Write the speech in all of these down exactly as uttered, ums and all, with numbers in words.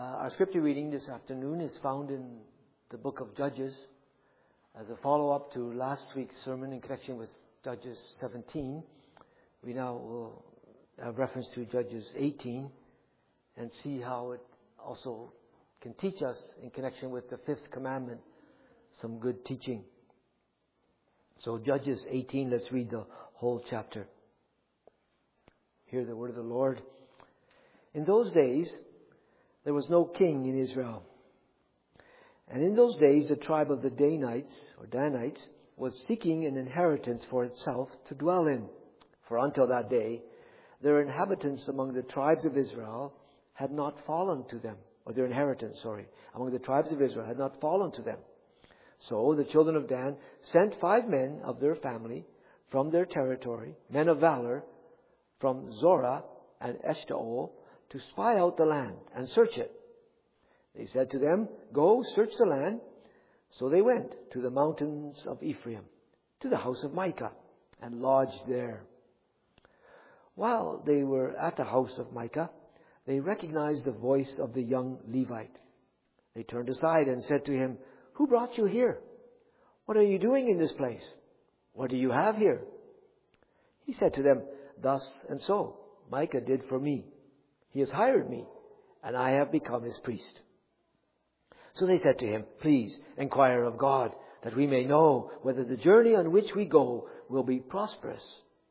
our scripture reading this afternoon is found in the book of Judges as a follow-up to last week's sermon in connection with Judges seventeen. We now will have reference to Judges eighteen and see how it also can teach us in connection with the fifth commandment some good teaching. So Judges eighteen, let's read the whole chapter. Hear the word of the Lord. In those days, there was no king in Israel. And in those days, the tribe of the Danites, or Danites, was seeking an inheritance for itself to dwell in. For until that day, their inhabitants among the tribes of Israel had not fallen to them. Or their inheritance, sorry, among the tribes of Israel had not fallen to them. So the children of Dan sent five men of their family from their territory, men of valor, from Zorah and Eshtaol, to spy out the land and search it. They said to them, "Go, search the land." So they went to the mountains of Ephraim, to the house of Micah, and lodged there. While they were at the house of Micah, they recognized the voice of the young Levite. They turned aside and said to him, "Who brought you here? What are you doing in this place? What do you have here?" He said to them, "Thus and so Micah did for me. He has hired me, and I have become his priest." So they said to him, "Please inquire of God, that we may know whether the journey on which we go will be prosperous."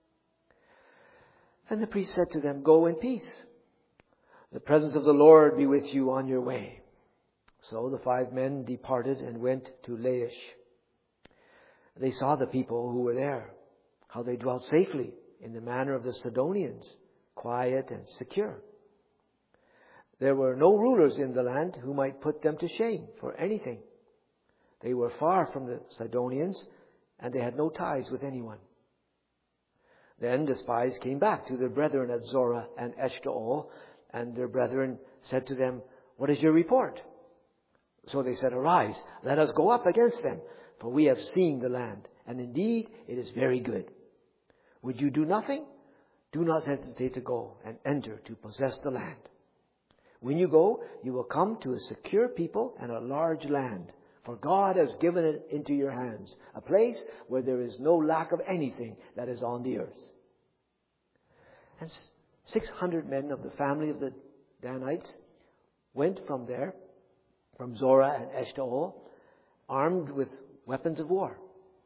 And the priest said to them, "Go in peace. The presence of the Lord be with you on your way." So the five men departed and went to Laish. They saw the people who were there, how they dwelt safely in the manner of the Sidonians, quiet and secure. There were no rulers in the land who might put them to shame for anything. They were far from the Sidonians, and they had no ties with anyone. Then the spies came back to their brethren at Zorah and Eshtaol, and their brethren said to them, "What is your report?" So they said, "Arise, let us go up against them, for we have seen the land, and indeed it is very good. Would you do nothing? Do not hesitate to go and enter to possess the land. When you go, you will come to a secure people and a large land, for God has given it into your hands, a place where there is no lack of anything that is on the earth." And six hundred men of the family of the Danites went from there, from Zorah and Eshtaol, armed with weapons of war.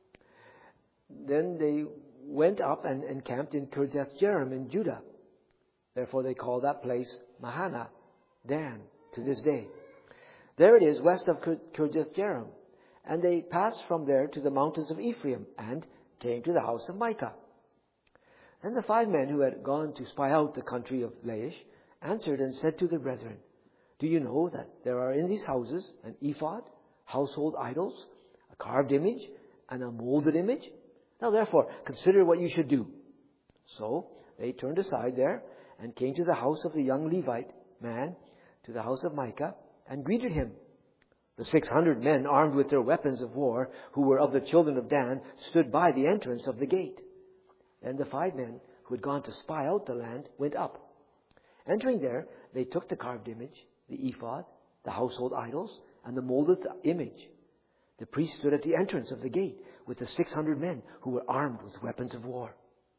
Then they went up and encamped in Kirjath-jearim in Judah. Therefore they call that place Mahana Dan to this day. There it is west of Kirjath-jearim. And they passed from there to the mountains of Ephraim and came to the house of Micah. Then the five men who had gone to spy out the country of Laish answered and said to the brethren, "Do you know that there are in these houses an ephod, household idols, a carved image, and a molded image? Now therefore consider what you should do." So they turned aside there and came to the house of the young Levite man, to the house of Micah, and greeted him. The six hundred men, armed with their weapons of war, who were of the children of Dan, stood by the entrance of the gate. Then the five men who had gone to spy out the land went up. Entering there, they took the carved image, the ephod, the household idols, and the molded image. The priest stood at the entrance of the gate with the six hundred men who were armed with weapons of war.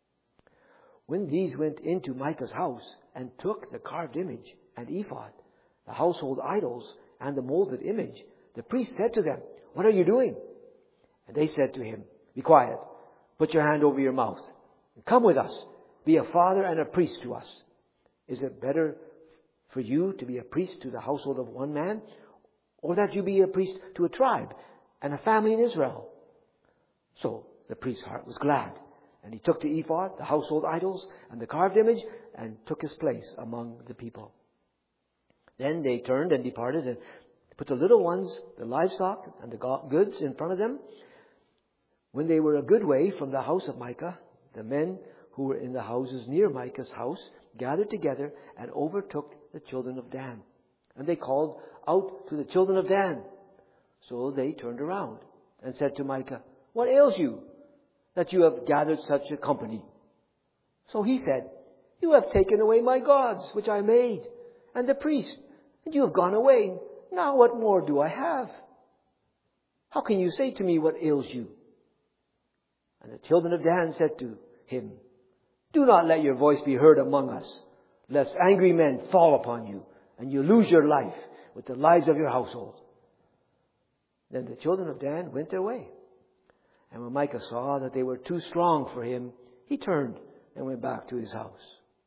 When these went into Micah's house and took the carved image and ephod, the household idols, and the molded image, the priest said to them, "What are you doing?" And they said to him, "Be quiet, put your hand over your mouth, and come with us, be a father and a priest to us. Is it better for you to be a priest to the household of one man, or that you be a priest to a tribe and a family in Israel?" So the priest's heart was glad, and he took the ephod, the household idols, and the carved image, and took his place among the people. Then they turned and departed and put the little ones, the livestock, and the goods in front of them. When they were a good way from the house of Micah, the men who were in the houses near Micah's house gathered together and overtook the children of Dan. And they called out to the children of Dan. So they turned around and said to Micah, "What ails you, that you have gathered such a company?" So he said, "You have taken away my gods, which I made, and the priest, And you have gone away. Now what more do I have? How can you say to me what ails you? And the children of Dan said to him, do not let your voice be heard among us, lest angry men fall upon you, and you lose your life with the lives of your household. Then the children of Dan went their way. And when Micah saw that they were too strong for him, he turned and went back to his house.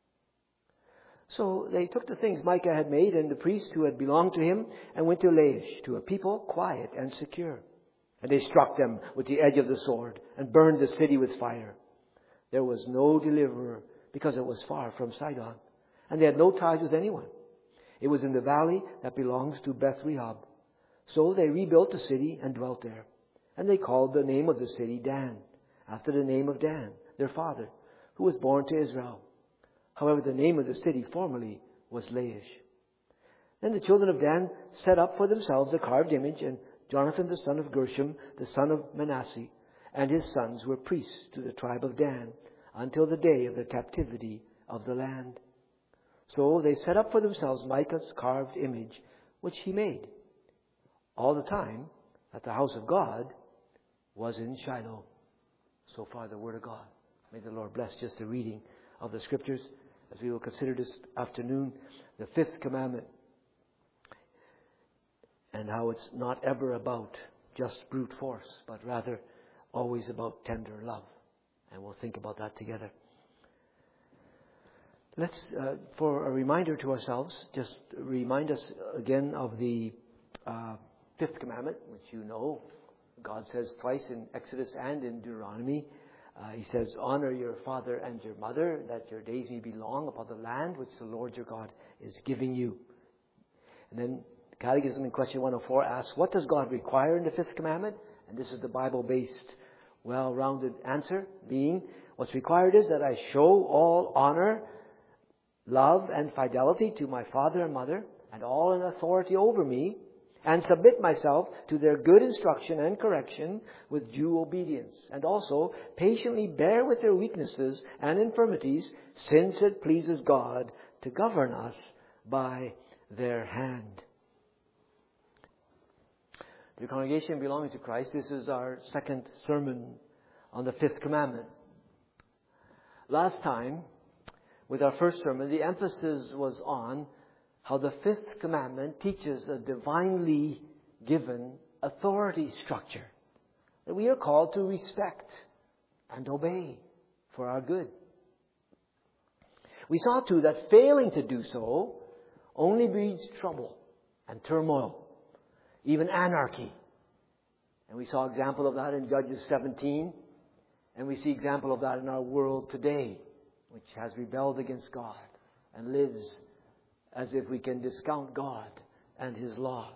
So they took the things Micah had made and the priests who had belonged to him and went to Laish, to a people quiet and secure. And they struck them with the edge of the sword and burned the city with fire. There was no deliverer because it was far from Sidon, and they had no ties with anyone. It was in the valley that belongs to Beth Rehob. So they rebuilt the city and dwelt there. And they called the name of the city Dan, after the name of Dan, their father, who was born to Israel. However, the name of the city formerly was Laish. Then the children of Dan set up for themselves a carved image, and Jonathan the son of Gershom, the son of Manasseh, and his sons were priests to the tribe of Dan until the day of the captivity of the land. So they set up for themselves Micah's carved image, which he made, all the time that the house of God was in Shiloh. So far the word of God. May the Lord bless just the reading of the scriptures as we will consider this afternoon the fifth commandment, and how it's not ever about just brute force, but rather always about tender love. And we'll think about that together. Let's, uh, for a reminder to ourselves, just remind us again of the uh, fifth commandment, which you know. God says twice in Exodus and in Deuteronomy. Uh, he says, honor your father and your mother, that your days may be long upon the land which the Lord your God is giving you. And then Catechism in question one oh four asks, what does God require in the fifth commandment? And this is the Bible-based, well-rounded answer, being, what's required is that I show all honor, love, and fidelity to my father and mother, and all in authority over me, and submit myself to their good instruction and correction with due obedience, and also patiently bear with their weaknesses and infirmities, since it pleases God to govern us by their hand. The congregation belonging to Christ, this is our second sermon on the fifth commandment. Last time, with our first sermon, the emphasis was on how the fifth commandment teaches a divinely given authority structure that we are called to respect and obey for our good. We saw too that failing to do so only breeds trouble and turmoil, even anarchy. And we saw example of that in Judges seventeen, and we see example of that in our world today, which has rebelled against God and lives as if we can discount God and His laws.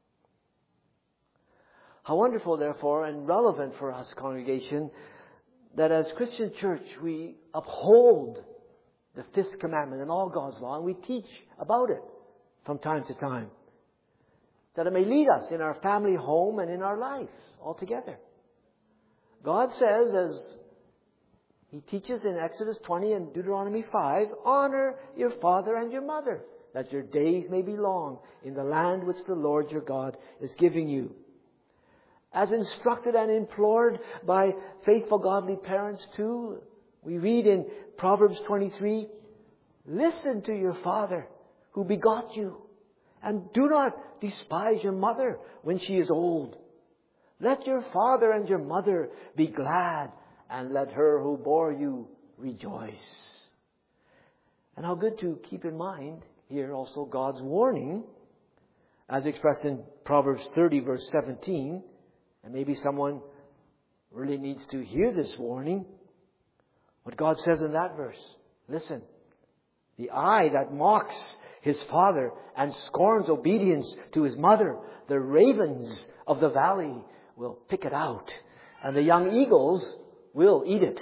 How wonderful, therefore, and relevant for us, congregation, that as Christian church we uphold the fifth commandment and all God's law, and we teach about it from time to time, that it may lead us in our family home and in our life altogether. God says, as He teaches in Exodus twenty and Deuteronomy five, honor your father and your mother, that your days may be long in the land which the Lord your God is giving you. As instructed and implored by faithful godly parents too, we read in Proverbs twenty-three, listen to your father who begot you, and do not despise your mother when she is old. Let your father and your mother be glad, and let her who bore you rejoice. And how good to keep in mind here also God's warning, as expressed in Proverbs thirty verse seventeen. And maybe someone really needs to hear this warning. What God says in that verse. Listen. The eye that mocks his father and scorns obedience to his mother, the ravens of the valley will pick it out, and the young eagles will eat it.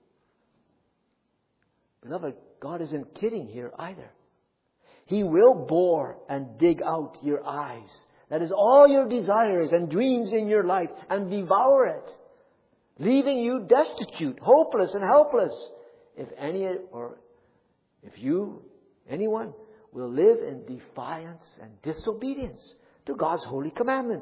Beloved, God isn't kidding here either. He will bore and dig out your eyes. That is all your desires and dreams in your life, and devour it, leaving you destitute, hopeless and helpless. If any, or if you, anyone, will live in defiance and disobedience to God's holy commandments.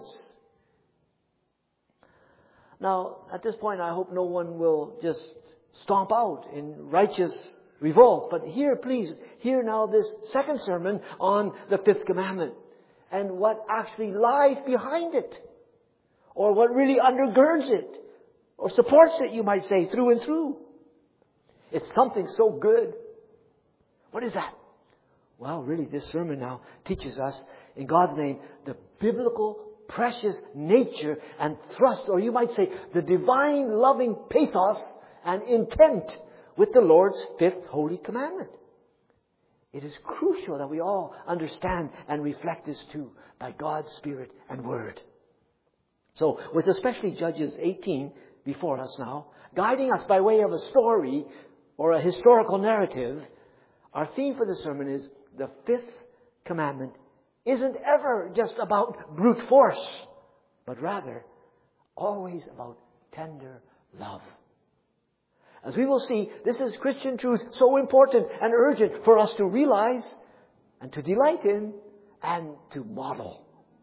Now, at this point, I hope no one will just stomp out in righteous revolt. But here, please, hear now this second sermon on the fifth commandment and what actually lies behind it, or what really undergirds it, or supports it, you might say, through and through. It's something so good. What is that? Well, really, this sermon now teaches us, in God's name, the biblical precious nature and thrust, or you might say, the divine loving pathos and intent with the Lord's fifth holy commandment. It is crucial that we all understand and reflect this too by God's Spirit and Word. So, with especially Judges eighteen before us now, guiding us by way of a story or a historical narrative, our theme for the sermon is the fifth commandment isn't ever just about brute force, but rather always about tender love. As we will see, this is Christian truth so important and urgent for us to realize and to delight in and to model.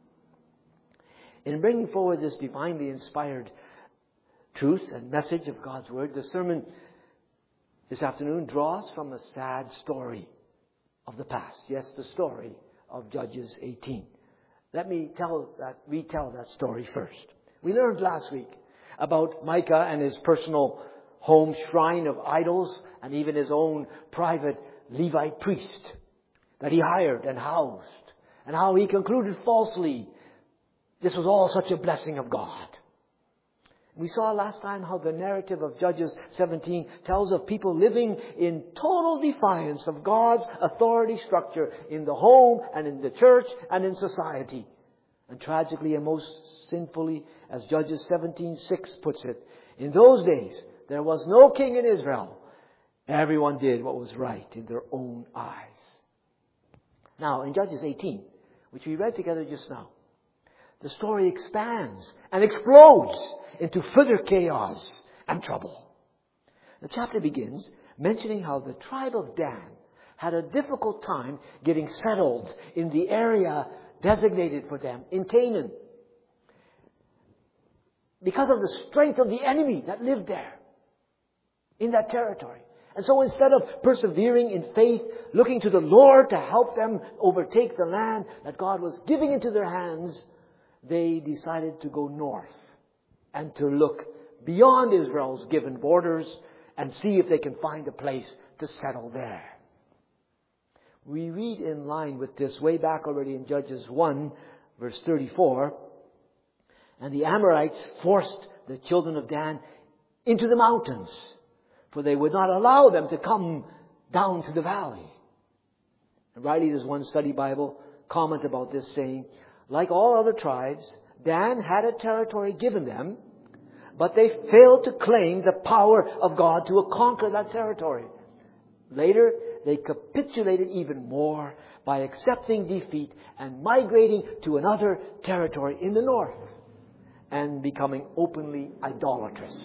In bringing forward this divinely inspired truth and message of God's Word, the sermon this afternoon draws from a sad story of the past. Yes, the story of Judges eighteen. Let me tell that, retell that story first. We learned last week about Micah and his personal home shrine of idols and even his own private Levite priest that he hired and housed, and how he concluded falsely this was all such a blessing of God. We saw last time how the narrative of Judges seventeen tells of people living in total defiance of God's authority structure in the home and in the church and in society. And tragically and most sinfully, as Judges seventeen six puts it, in those days there was no king in Israel. Everyone did what was right in their own eyes. Now, in Judges eighteen, which we read together just now, the story expands and explodes into further chaos and trouble. The chapter begins mentioning how the tribe of Dan had a difficult time getting settled in the area designated for them in Canaan, because of the strength of the enemy that lived there in that territory. And so instead of persevering in faith, looking to the Lord to help them overtake the land that God was giving into their hands, they decided to go north and to look beyond Israel's given borders and see if they can find a place to settle there. We read in line with this way back already in Judges one, verse thirty-four. And the Amorites forced the children of Dan into the mountains, for they would not allow them to come down to the valley. And Riley, there's one study Bible comment about this, saying, like all other tribes, Dan had a territory given them, but they failed to claim the power of God to conquer that territory. Later, they capitulated even more by accepting defeat and migrating to another territory in the north and becoming openly idolatrous.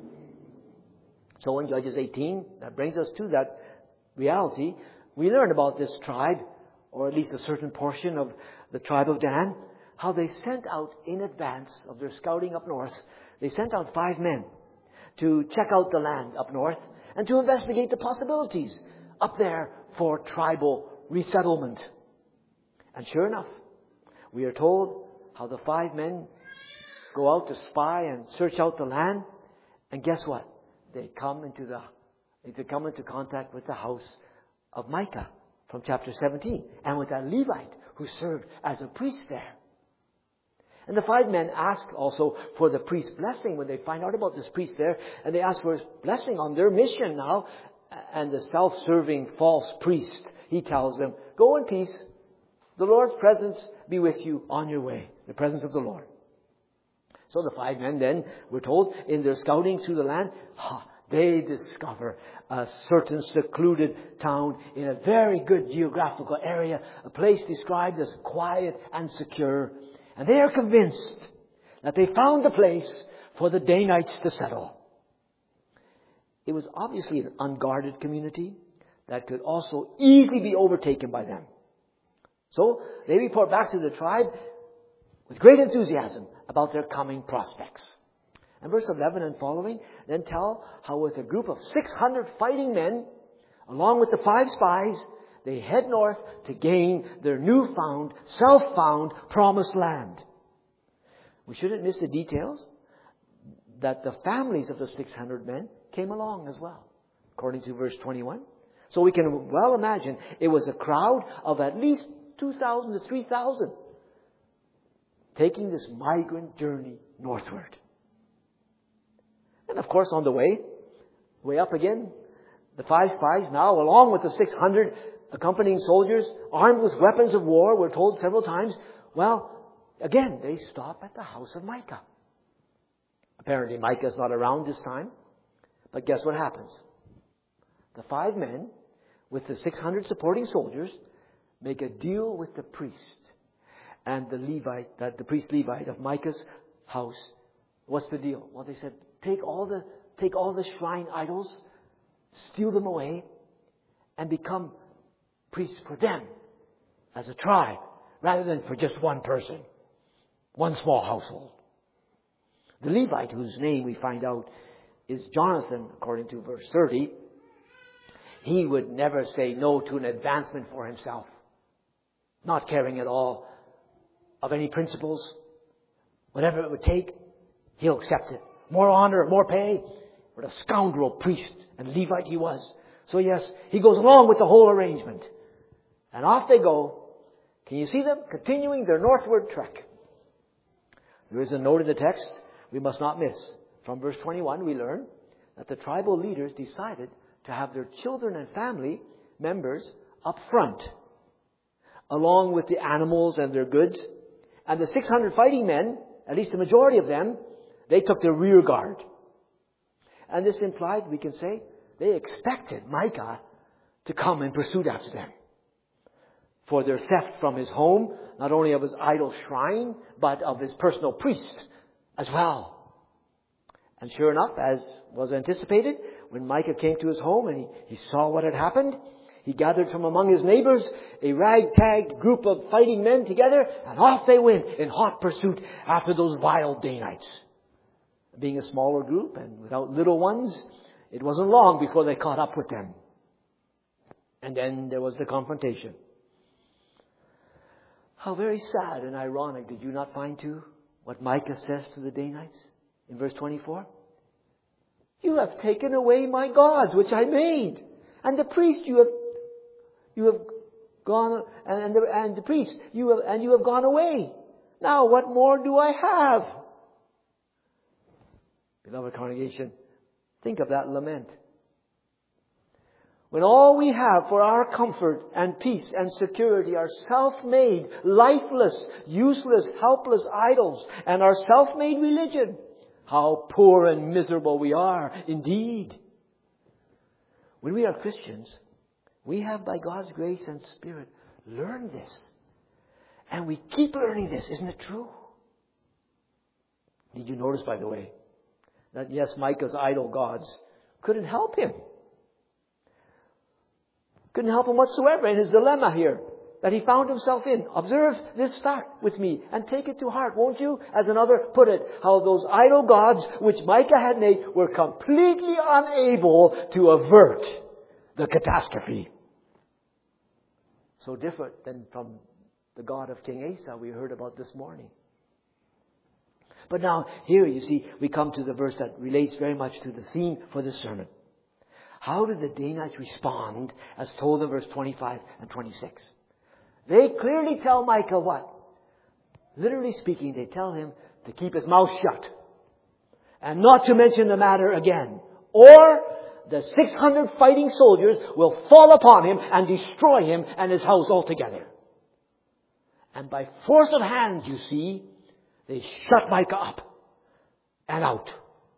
So in Judges eighteen, that brings us to that reality. We learn about this tribe, or at least a certain portion of the tribe of Dan, how they sent out in advance of their scouting up north, they sent out five men to check out the land up north and to investigate the possibilities up there for tribal resettlement. And sure enough, we are told how the five men go out to spy and search out the land, and guess what? They come into the they come into contact with the house of Micah from chapter seventeen, and with a Levite who served as a priest there. And the five men ask also for the priest's blessing when they find out about this priest there, and they ask for his blessing on their mission now. And the self-serving false priest, he tells them, go in peace. The Lord's presence be with you on your way. The presence of the Lord. So the five men then, we're told, in their scouting through the land, ha, they discover a certain secluded town in a very good geographical area, a place described as quiet and secure. And they are convinced that they found the place for the Danites to settle. It was obviously an unguarded community that could also easily be overtaken by them. So they report back to the tribe with great enthusiasm about their coming prospects. And verse eleven and following then tell how with a group of six hundred fighting men, along with the five spies, they head north to gain their newfound, self-found promised land. We shouldn't miss the details that the families of the six hundred men came along as well, according to verse twenty-one. So we can well imagine it was a crowd of at least two thousand to three thousand taking this migrant journey northward. And of course, on the way, way up again, the five spies now, along with the six hundred accompanying soldiers, armed with weapons of war, we're told several times, well, again, they stop at the house of Micah. Apparently, Micah is not around this time. But guess what happens? The five men, with the six hundred supporting soldiers, make a deal with the priest and the Levite, that the priest Levite of Micah's house. What's the deal? Well, they said, take all the take all the shrine idols, steal them away, and become priests for them as a tribe, rather than for just one person, one small household. The Levite, whose name we find out is Jonathan, according to verse thirty, he would never say no to an advancement for himself, not caring at all of any principles. Whatever it would take, he'll accept it. More honor, more pay. What a scoundrel priest and Levite he was. So yes, he goes along with the whole arrangement. And off they go. Can you see them continuing their northward trek? There is a note in the text we must not miss. From verse twenty-one, we learn that the tribal leaders decided to have their children and family members up front, along with the animals and their goods. And the six hundred fighting men, at least the majority of them, they took the rear guard. And this implied, we can say, they expected Micah to come in pursuit after them for their theft from his home, not only of his idol shrine, but of his personal priest as well. And sure enough, as was anticipated, when Micah came to his home and he, he saw what had happened, he gathered from among his neighbors a ragtag group of fighting men together, and off they went in hot pursuit after those vile Danites. Being a smaller group and without little ones, it wasn't long before they caught up with them. And then there was the confrontation. How very sad and ironic, did you not find too, what Micah says to the Danites in verse twenty-four? You have taken away my gods, which I made, and the priest you have, you have gone, and the, and the priest you have, and you have gone away. Now, what more do I have? Beloved congregation, think of that lament. When all we have for our comfort and peace and security are self-made, lifeless, useless, helpless idols and our self-made religion, how poor and miserable we are indeed. When we are Christians, we have by God's grace and Spirit learned this. And we keep learning this. Isn't it true? Did you notice, by the way, that yes, Micah's idol gods couldn't help him. Couldn't help him whatsoever in his dilemma here that he found himself in. Observe this fact with me and take it to heart, won't you? As another put it, how those idol gods which Micah had made were completely unable to avert the catastrophe. So different than from the God of King Asa we heard about this morning. But now, here you see, we come to the verse that relates very much to the theme for this sermon. How did the Danites respond as told in verse twenty-five and twenty-six? They clearly tell Micah what? Literally speaking, they tell him to keep his mouth shut and not to mention the matter again. Or the six hundred fighting soldiers will fall upon him and destroy him and his house altogether. And by force of hand, you see, they shut Micah up and out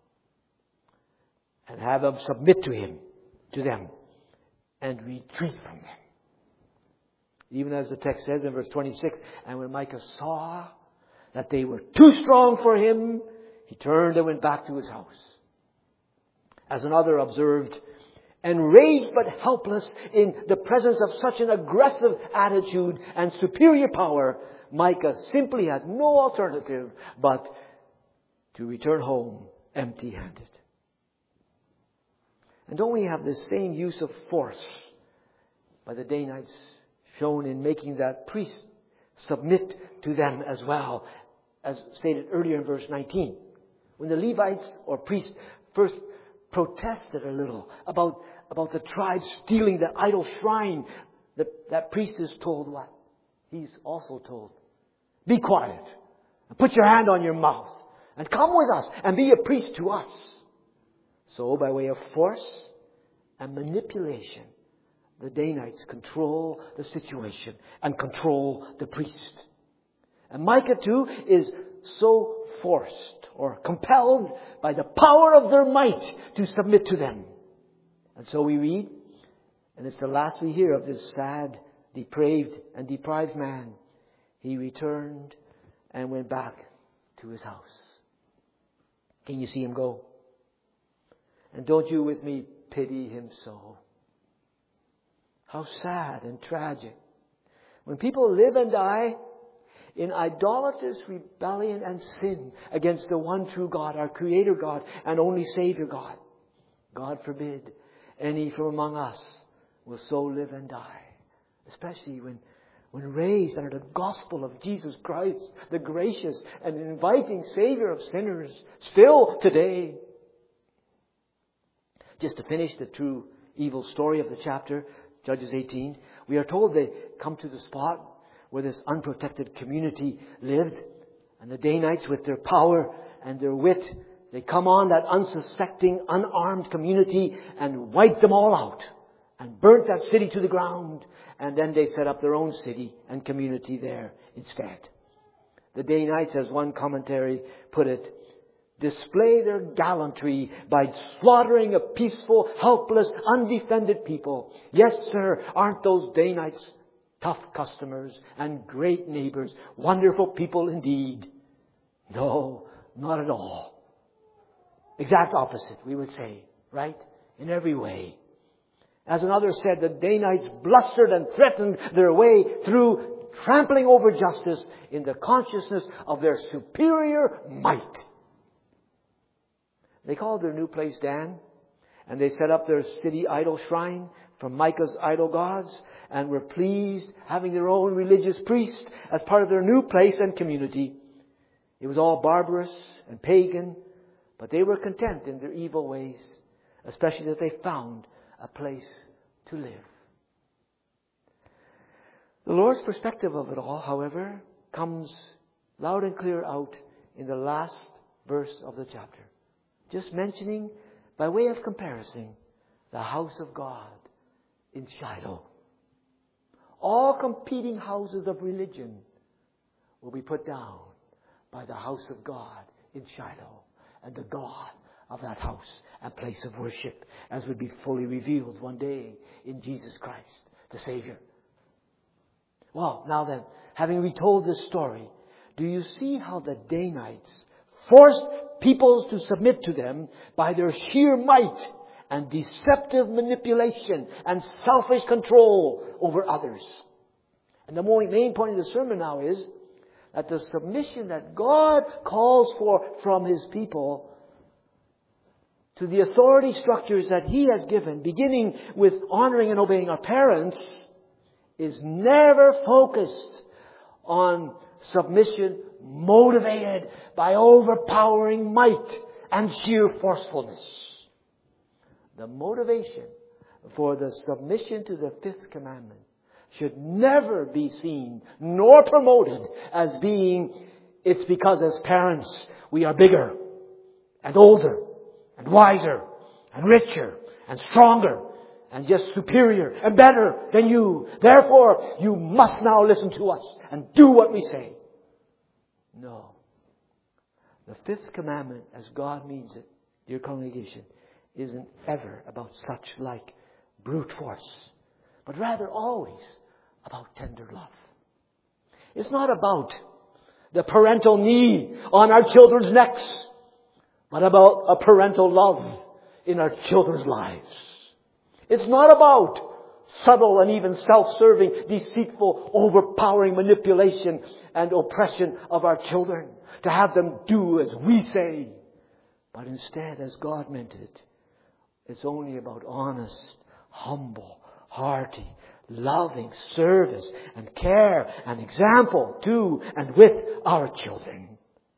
and have him submit to him, to them, and retreat from them. Even as the text says in verse twenty-six, and when Micah saw that they were too strong for him, he turned and went back to his house. As another observed, enraged but helpless in the presence of such an aggressive attitude and superior power, Micah simply had no alternative but to return home empty-handed. And don't we have the same use of force by the Danites shown in making that priest submit to them as well, as stated earlier in verse nineteen. When the Levites or priests first protested a little about, about the tribe stealing the idol shrine, the, that priest is told what? He's also told, be quiet and put your hand on your mouth and come with us and be a priest to us. So by way of force and manipulation, the Danites control the situation and control the priest. And Micah too is so forced or compelled by the power of their might to submit to them. And so we read, and it's the last we hear of this sad, depraved and deprived man. He returned and went back to his house. Can you see him go? And don't you with me pity him so? How sad and tragic. When people live and die in idolatrous rebellion and sin against the one true God, our Creator God and only Savior God. God forbid any from among us will so live and die. Especially when, when raised under the gospel of Jesus Christ, the gracious and inviting Savior of sinners, still today. Just to finish the true evil story of the chapter, Judges eighteen, we are told they come to the spot where this unprotected community lived. And the Danites, with their power and their wit, they come on that unsuspecting, unarmed community and wipe them all out. And burnt that city to the ground. And then they set up their own city and community there instead. The Danites, as one commentary put it, display their gallantry by slaughtering a peaceful, helpless, undefended people. Yes, sir, aren't those Danites tough customers and great neighbors, wonderful people indeed? No, not at all. Exact opposite, we would say, right? In every way. As another said, the Danites blustered and threatened their way through, trampling over justice in the consciousness of their superior might. They called their new place Dan, and they set up their city idol shrine from Micah's idol gods, and were pleased having their own religious priest as part of their new place and community. It was all barbarous and pagan, but they were content in their evil ways, especially that they found a place to live. The Lord's perspective of it all, however, comes loud and clear out in the last verse of the chapter. Just mentioning, by way of comparison, the house of God in Shiloh. All competing houses of religion will be put down by the house of God in Shiloh, and the God of that house and place of worship, as would be fully revealed one day in Jesus Christ, the Savior. Well, now then, having retold this story, do you see how the Danites forced peoples to submit to them by their sheer might and deceptive manipulation and selfish control over others? And the main point of the sermon now is that the submission that God calls for from His people to the authority structures that He has given, beginning with honoring and obeying our parents, is never focused on submission motivated by overpowering might and sheer forcefulness. The motivation for the submission to the fifth commandment should never be seen nor promoted as being, it's because as parents we are bigger and older and wiser and richer and stronger and just superior and better than you. Therefore, you must now listen to us and do what we say. No. The fifth commandment, as God means it, dear congregation, isn't ever about such like brute force, but rather always about tender love. It's not about the parental knee on our children's necks, but about a parental love in our children's lives. It's not about subtle and even self-serving, deceitful, overpowering manipulation and oppression of our children, to have them do as we say. But instead, as God meant it, it's only about honest, humble, hearty, loving service and care and example to and with our children.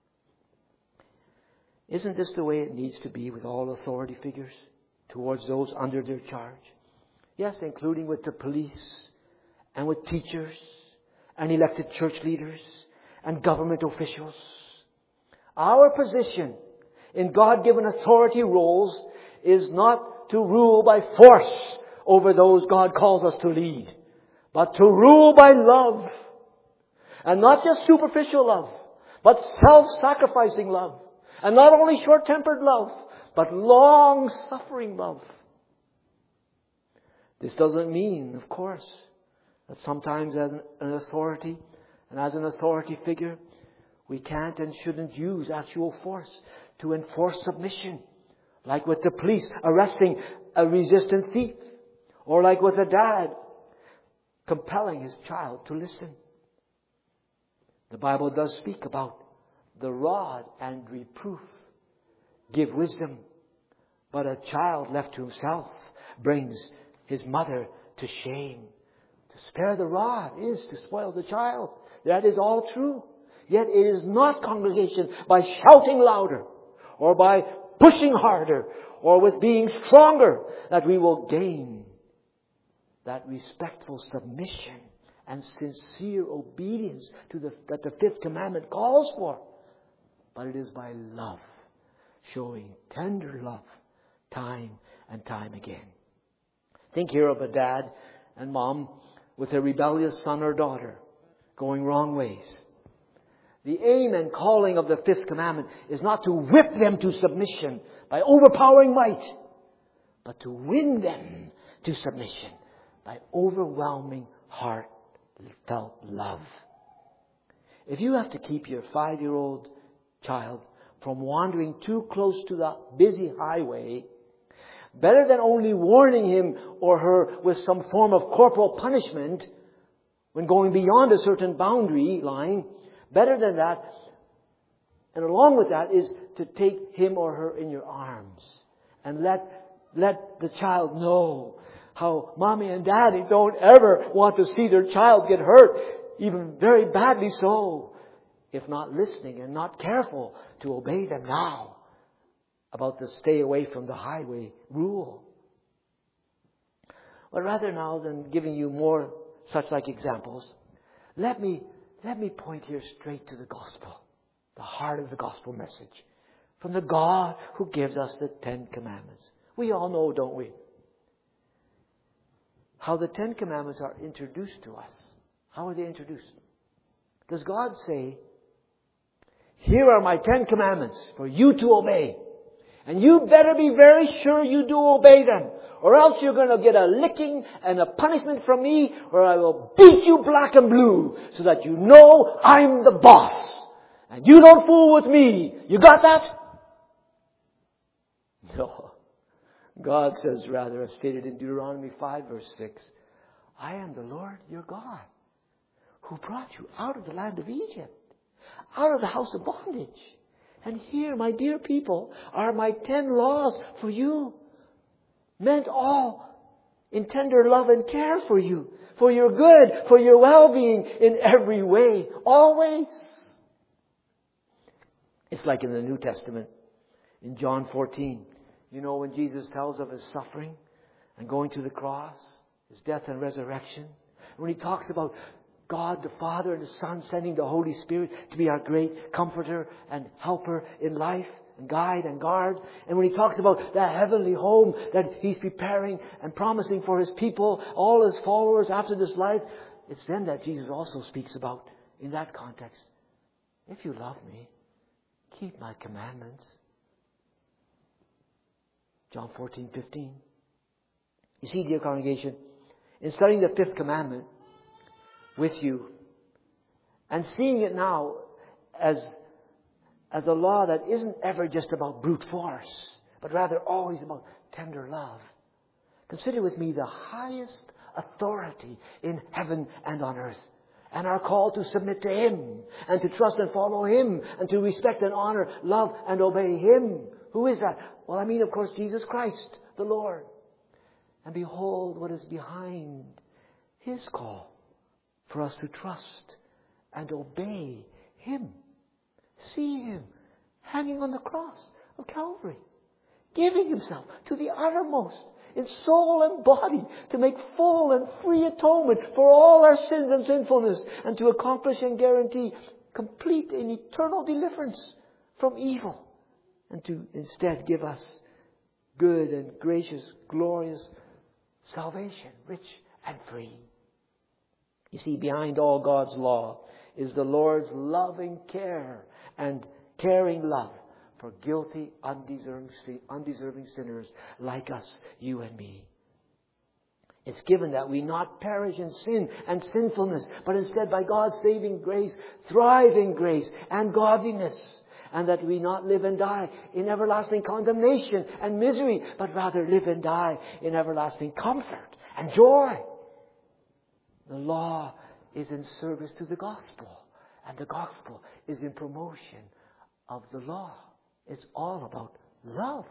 Isn't this the way it needs to be with all authority figures towards those under their charge? Yes, including with the police and with teachers and elected church leaders and government officials. Our position in God-given authority roles is not to rule by force over those God calls us to lead, but to rule by love. And not just superficial love, but self-sacrificing love. And not only short-tempered love, but long-suffering love. This doesn't mean, of course, that sometimes as an authority and as an authority figure, we can't and shouldn't use actual force to enforce submission. Like with the police arresting a resistant thief. Or like with a dad compelling his child to listen. The Bible does speak about the rod and reproof give wisdom, but a child left to himself brings his mother to shame. To spare the rod is to spoil the child. That is all true. Yet it is not, congregation, by shouting louder or by pushing harder or with being stronger that we will gain that respectful submission and sincere obedience to the, that the fifth commandment calls for. But it is by love, showing tender love time and time again. Think here of a dad and mom with a rebellious son or daughter going wrong ways. The aim and calling of the fifth commandment is not to whip them to submission by overpowering might, but to win them to submission by overwhelming heartfelt love. If you have to keep your five-year-old child from wandering too close to the busy highway, better than only warning him or her with some form of corporal punishment when going beyond a certain boundary line, better than that, and along with that, is to take him or her in your arms and let let the child know how mommy and daddy don't ever want to see their child get hurt, even very badly so, if not listening and not careful to obey them now about the stay away from the highway rule. But rather now than giving you more such like examples, let me let me point here straight to the gospel, the heart of the gospel message, from the God who gives us the Ten Commandments. We all know, don't we, how the Ten Commandments are introduced to us. How are they introduced? Does God say, here are my Ten Commandments for you to obey, and you better be very sure you do obey them, or else you're going to get a licking and a punishment from me, or I will beat you black and blue so that you know I'm the boss. And you don't fool with me. You got that? No. God says rather, as stated in Deuteronomy five verse six, I am the Lord your God who brought you out of the land of Egypt, out of the house of bondage. And here, my dear people, are my ten laws for you, meant all in tender love and care for you, for your good, for your well-being in every way, always. It's like in the New Testament, in John fourteen. You know, when Jesus tells of His suffering and going to the cross, His death and resurrection. When He talks about God the Father and the Son sending the Holy Spirit to be our great comforter and helper in life and guide and guard. And when He talks about that heavenly home that He's preparing and promising for His people, all His followers after this life, it's then that Jesus also speaks about in that context. If you love me, keep my commandments. John fourteen fifteen. You see, dear congregation, in studying the fifth commandment with you and seeing it now as, as a law that isn't ever just about brute force, but rather always about tender love. Consider with me the highest authority in heaven and on earth. And our call to submit to Him and to trust and follow Him and to respect and honor, love and obey Him. Who is that? Well, I mean, of course, Jesus Christ, the Lord. And behold what is behind His call for us to trust and obey Him. See Him hanging on the cross of Calvary, giving Himself to the uttermost in soul and body to make full and free atonement for all our sins and sinfulness, and to accomplish and guarantee complete and eternal deliverance from evil, and to instead give us good and gracious, glorious salvation, rich and free. You see, behind all God's law is the Lord's loving care and caring love for guilty, undeserving, undeserving sinners like us, you and me. It's given that we not perish in sin and sinfulness, but instead by God's saving grace, thrive in grace and godliness. And that we not live and die in everlasting condemnation and misery, but rather live and die in everlasting comfort and joy. The law is in service to the gospel, and the gospel is in promotion of the law. It's all about love.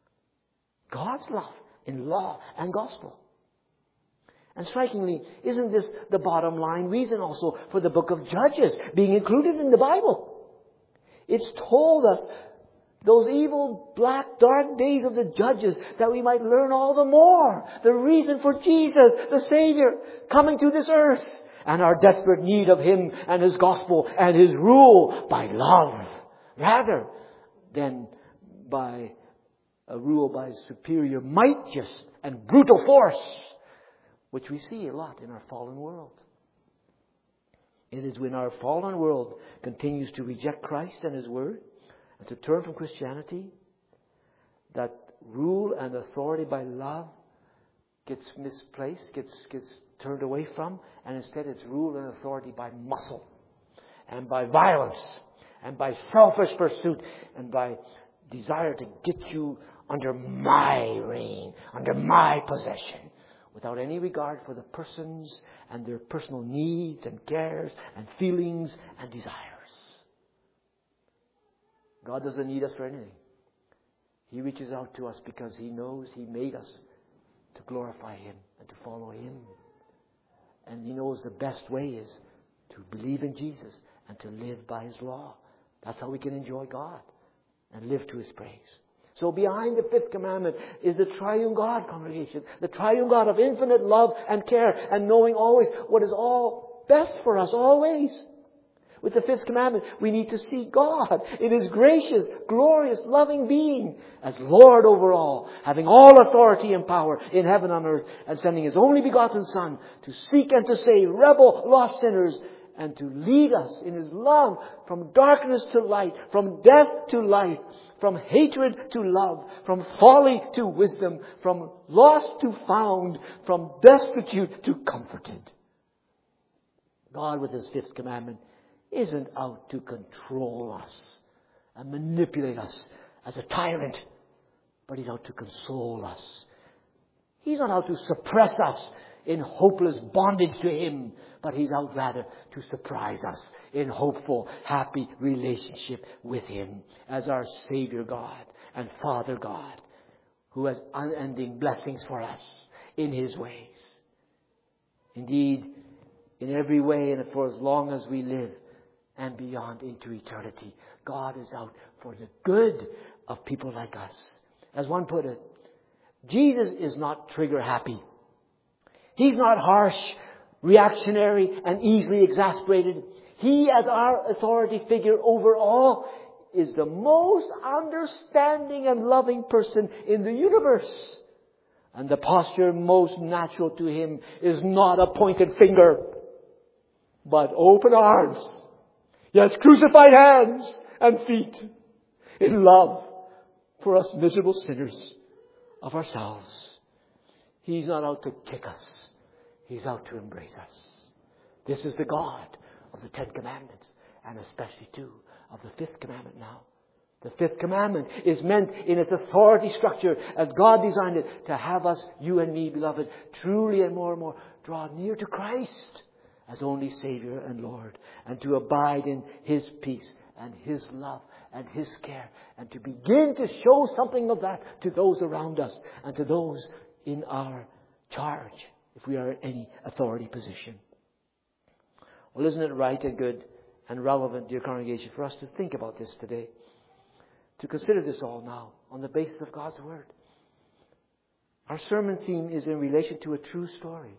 God's love in law and gospel. And strikingly, isn't this the bottom line reason also for the book of Judges being included in the Bible? It's told us those evil, black, dark days of the judges that we might learn all the more the reason for Jesus, the Savior, coming to this earth, and our desperate need of Him and His gospel and His rule by love, rather than by a rule by superior might just and brutal force, which we see a lot in our fallen world. It is when our fallen world continues to reject Christ and His Word and to turn from Christianity that rule and authority by love gets misplaced, gets, gets turned away from, and instead it's rule and authority by muscle and by violence and by selfish pursuit and by desire to get you under my reign, under my possession, without any regard for the persons and their personal needs and cares and feelings and desires. God doesn't need us for anything. He reaches out to us because He knows He made us to glorify Him and to follow Him. And He knows the best way is to believe in Jesus and to live by His law. That's how we can enjoy God and live to His praise. So behind the fifth commandment is the triune God, congregation. The triune God of infinite love and care and knowing always what is all best for us always. With the fifth commandment, we need to see God in His gracious, glorious, loving being as Lord over all, having all authority and power in heaven and earth, and sending His only begotten Son to seek and to save rebel, lost sinners, and to lead us in His love from darkness to light, from death to life, from hatred to love, from folly to wisdom, from lost to found, from destitute to comforted. God, with His fifth commandment, isn't out to control us and manipulate us as a tyrant, but He's out to console us. He's not out to suppress us in hopeless bondage to Him, but He's out rather to surprise us in hopeful, happy relationship with Him as our Savior God and Father God, who has unending blessings for us in His ways. Indeed, in every way and for as long as we live and beyond into eternity, God is out for the good of people like us. As one put it, Jesus is not trigger happy. He's not harsh, reactionary, and easily exasperated. He, as our authority figure over all, is the most understanding and loving person in the universe. And the posture most natural to Him is not a pointed finger, but open arms. Yes, crucified hands and feet in love for us miserable sinners of ourselves. He's not out to kick us. He's out to embrace us. This is the God of the Ten Commandments, and especially too of the fifth commandment now, The fifth commandment is meant in its authority structure as God designed it to have us, you and me, beloved, truly and more and more draw near to Christ as only Savior and Lord, and to abide in His peace and His love and His care, and to begin to show something of that to those around us and to those in our charge, if we are in any authority position. Well, isn't it right and good and relevant, dear congregation, for us to think about this today? To consider this all now on the basis of God's Word. Our sermon theme is in relation to a true story.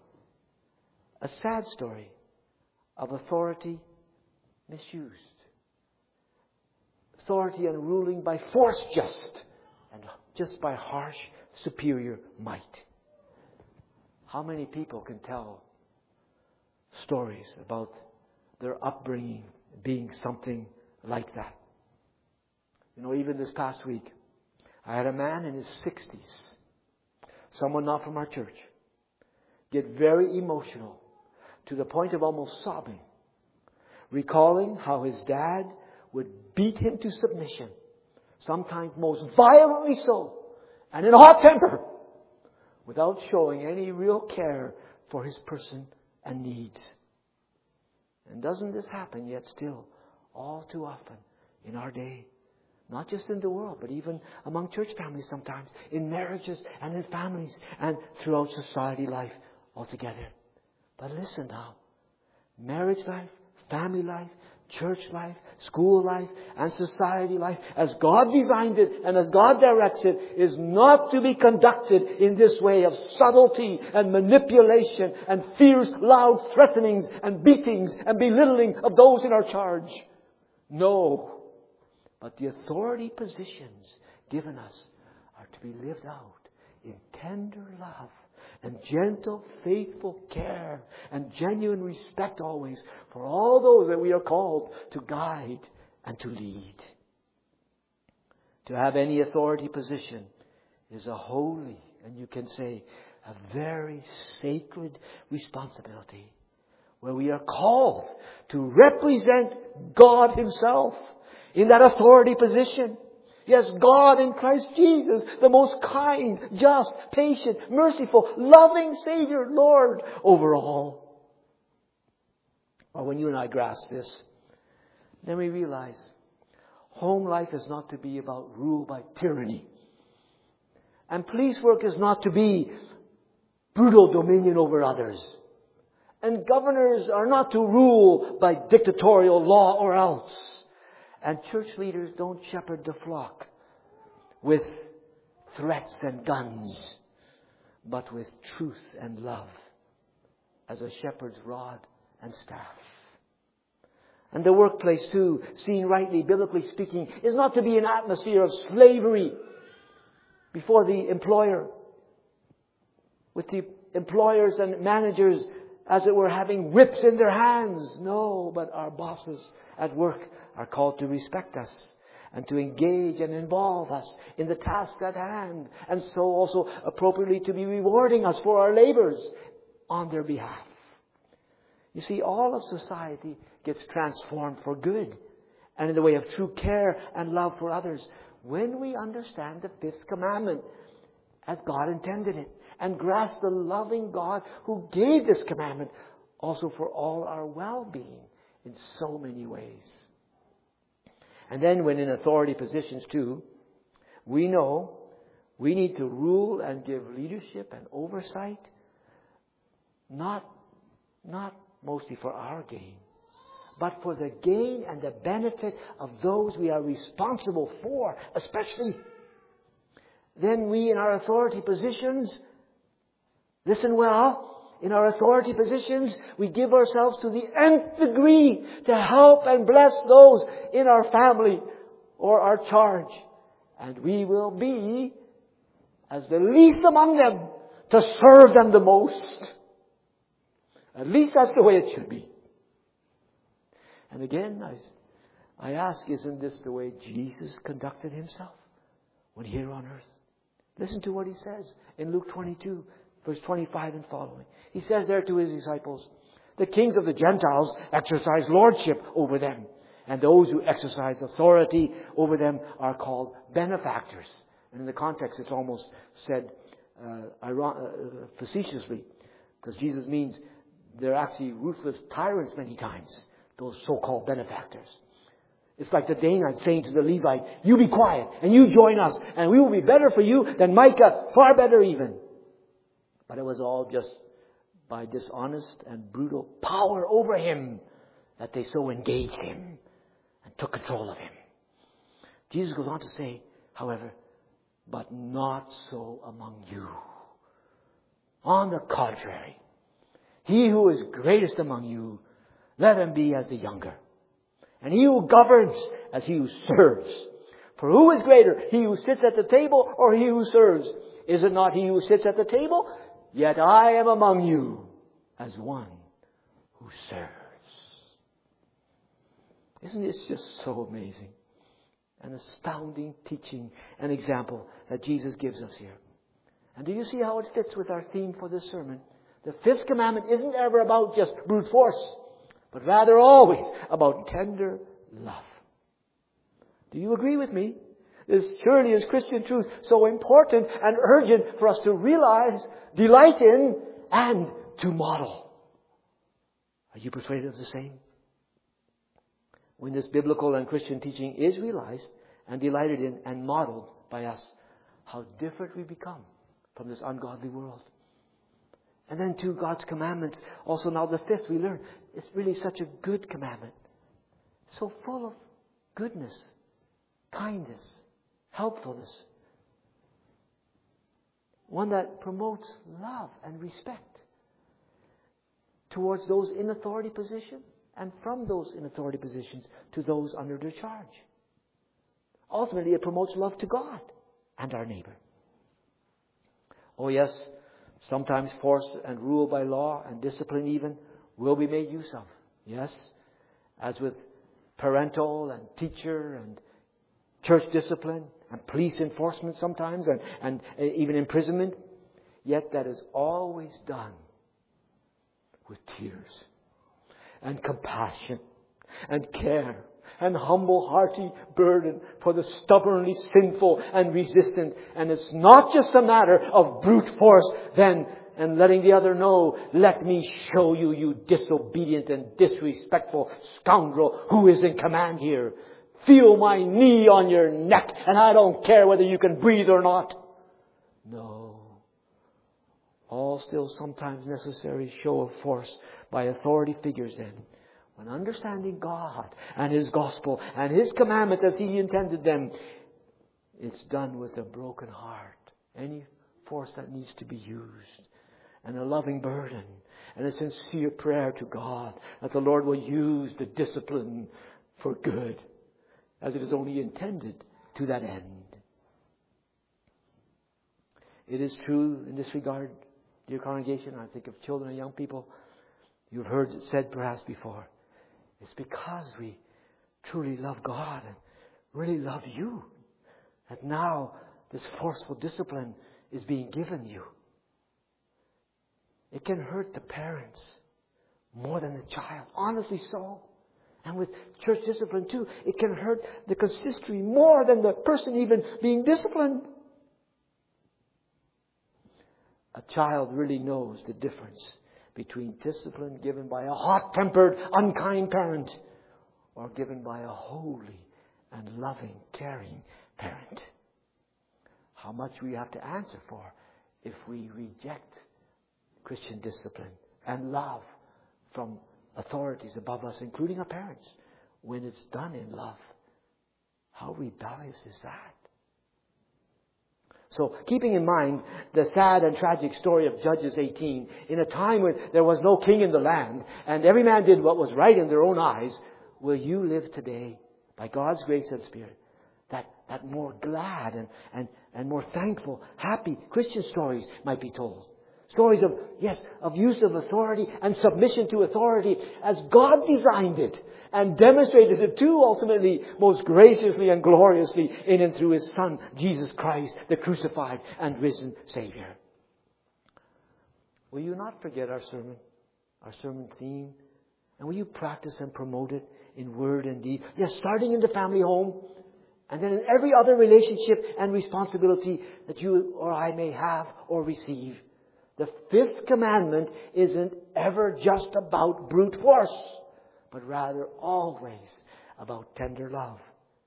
A sad story of authority misused. Authority and ruling by force just, and just by harsh, superior might. How many people can tell stories about their upbringing being something like that? You know, even this past week, I had a man in his sixties, someone not from our church, get very emotional to the point of almost sobbing, recalling how his dad would beat him to submission, sometimes most violently so, and in a hot temper, without showing any real care for his person and needs. And doesn't this happen yet still all too often in our day? Not just in the world, but even among church families sometimes, in marriages and in families and throughout society life altogether. But listen now, marriage life, family life, church life, school life, and society life, as God designed it and as God directs it, is not to be conducted in this way of subtlety and manipulation and fierce, loud threatenings and beatings and belittling of those in our charge. No. But the authority positions given us are to be lived out in tender love and gentle, faithful care and genuine respect always for all those that we are called to guide and to lead. To have any authority position is a holy, and you can say a very sacred responsibility, where we are called to represent God Himself in that authority position. Yes, God in Christ Jesus, the most kind, just, patient, merciful, loving Savior, Lord over all. Well, when you and I grasp this, then we realize home life is not to be about rule by tyranny. And police work is not to be brutal dominion over others. And governors are not to rule by dictatorial law or else. And church leaders don't shepherd the flock with threats and guns, but with truth and love as a shepherd's rod and staff. And the workplace too, seen rightly, biblically speaking, is not to be an atmosphere of slavery before the employer, with the employers and managers, as it were, having whips in their hands. No, but our bosses at work are called to respect us and to engage and involve us in the task at hand, and so also appropriately to be rewarding us for our labors on their behalf. You see, all of society gets transformed for good and in the way of true care and love for others when we understand the fifth commandment as God intended it and grasp the loving God who gave this commandment also for all our well-being in so many ways. And then when in authority positions too, we know we need to rule and give leadership and oversight, not, not mostly for our gain, but for the gain and the benefit of those we are responsible for, especially. Then we in our authority positions, listen well, in our authority positions, we give ourselves to the nth degree to help and bless those in our family or our charge. And we will be, as the least among them, to serve them the most. At least that's the way it should be. And again, I, I ask, isn't this the way Jesus conducted Himself when here on earth? Listen to what He says in Luke twenty-two. Verse twenty-five and following. He says there to His disciples, the kings of the Gentiles exercise lordship over them, And those who exercise authority over them are called benefactors. And in the context, it's almost said uh, iron- uh, facetiously, because Jesus means they're actually ruthless tyrants many times, those so-called benefactors. It's like the Danite saying to the Levite, you be quiet and you join us and we will be better for you than Micah, far better even. But it was all just by dishonest and brutal power over him that they so engaged him and took control of him. Jesus goes on to say, however, but not so among you. On the contrary, he who is greatest among you, let him be as the younger. And he who governs as he who serves. For who is greater, he who sits at the table or he who serves? Is it not he who sits at the table? Yet I am among you as one who serves. Isn't this just so amazing? An astounding teaching and example that Jesus gives us here. And do you see how it fits with our theme for this sermon? The fifth commandment isn't ever about just brute force, but rather always about tender love. Do you agree with me? This surely is Christian truth, so important and urgent for us to realize, delight in, and to model. Are you persuaded of the same? When this biblical and Christian teaching is realized and delighted in and modeled by us, how different we become from this ungodly world. And then too, God's commandments. Also now the fifth we learn. It's really such a good commandment. So full of goodness, kindness, helpfulness. One that promotes love and respect towards those in authority position and from those in authority positions to those under their charge. Ultimately, it promotes love to God and our neighbor. Oh yes, sometimes force and rule by law and discipline even will be made use of. Yes, as with parental and teacher and church discipline and police enforcement sometimes and, and even imprisonment. Yet that is always done with tears and compassion and care and humble, hearty burden for the stubbornly sinful and resistant. And it's not just a matter of brute force then and letting the other know, let me show you, you disobedient and disrespectful scoundrel who is in command here. Feel my knee on your neck and I don't care whether you can breathe or not. No. All still sometimes necessary show of force by authority figures then. When understanding God and His gospel and His commandments as He intended them, it's done with a broken heart. Any force that needs to be used. And a loving burden. And a sincere prayer to God that the Lord will use the discipline for good. As it is only intended to that end. It is true in this regard, dear congregation, I think of children and young people. You've heard it said perhaps before. It's because we truly love God and really love you that now this forceful discipline is being given you. It can hurt the parents more than the child. Honestly so. And with church discipline too, it can hurt the consistory more than the person even being disciplined. A child really knows the difference between discipline given by a hot-tempered, unkind parent or given by a holy and loving, caring parent. How much we have to answer for if we reject Christian discipline and love from authorities above us, including our parents, when it's done in love. How rebellious is that? So, keeping in mind the sad and tragic story of Judges eighteen, in a time when there was no king in the land, and every man did what was right in their own eyes, will you live today, by God's grace and Spirit, that, that more glad and, and, and more thankful, happy Christian stories might be told? Stories of, yes, of use of authority and submission to authority as God designed it and demonstrated it too, ultimately, most graciously and gloriously in and through His Son, Jesus Christ, the crucified and risen Savior. Will you not forget our sermon, our sermon theme, and will you practice and promote it in word and deed. Yes, starting in the family home, and then in every other relationship and responsibility that you or I may have or receive. The fifth commandment isn't ever just about brute force, but rather always about tender love.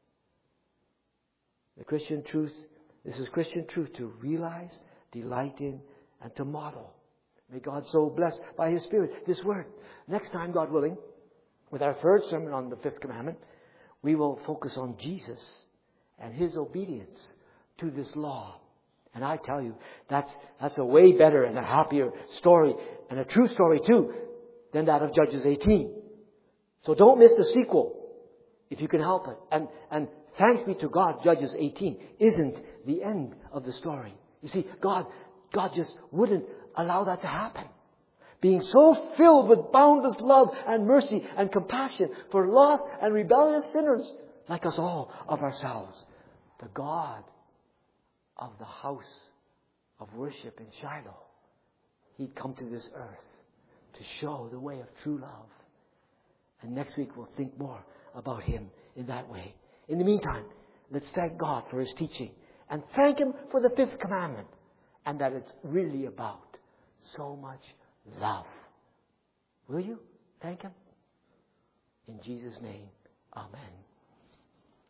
The Christian truth, this is Christian truth to realize, delight in, and to model. May God so bless by His Spirit this word. Next time, God willing, with our third sermon on the fifth commandment, we will focus on Jesus and His obedience to this law. And I tell you, that's, that's a way better and a happier story, and a true story too, than that of Judges eighteen. So don't miss the sequel, if you can help it. And, and thanks be to God, Judges eighteen isn't the end of the story. You see, God, God just wouldn't allow that to happen. Being so filled with boundless love and mercy and compassion for lost and rebellious sinners like us all of ourselves. The God of the house of worship in Shiloh, He'd come to this earth to show the way of true love. And next week we'll think more about Him in that way. In the meantime, let's thank God for His teaching and thank Him for the fifth commandment, and that it's really about so much love. Will you thank Him? In Jesus' name, amen.